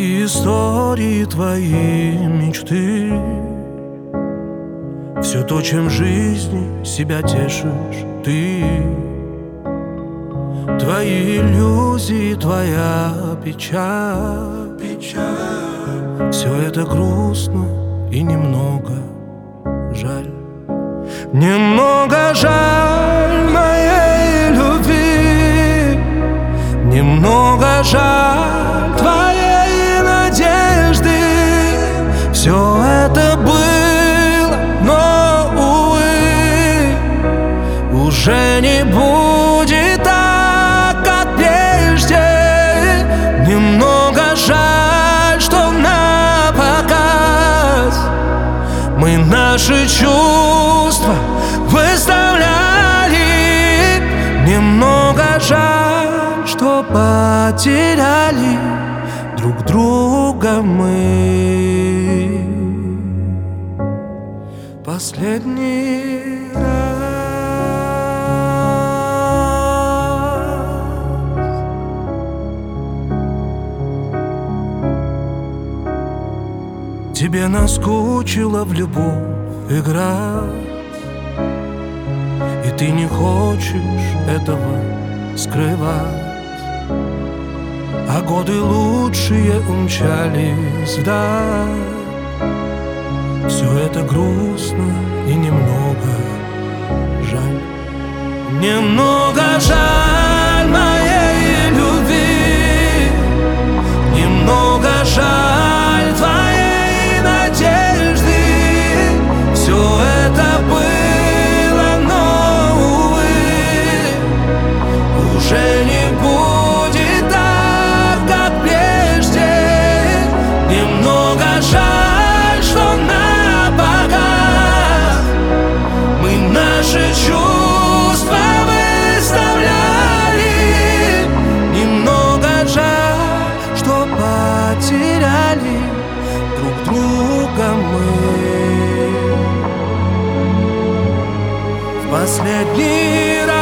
Твои истории, твои мечты, все то, чем в жизни себя тешишь ты. Твои иллюзии, твоя печаль, все это грустно и немного жаль. Немного жаль моей любви, немного жаль твоей надежды. Все это было, но, увы, уже не будет так, как прежде. Немного жаль, что напоказ мы наши чувства выставляли. Немного жаль, что потеряли друг друга мы последний раз. Тебе наскучило в любовь играть, и ты не хочешь этого скрывать. А годы лучшие умчались вдаль. Все это грустно и немного жаль. Немного жаль моей любви, немного жаль твоей надежды. Все это было, но, увы, уже не будет так, как прежде. Немного жаль, что напоказ мы наши чувства выставляли. Немного жаль, что потеряли друг друга мы в последний раз.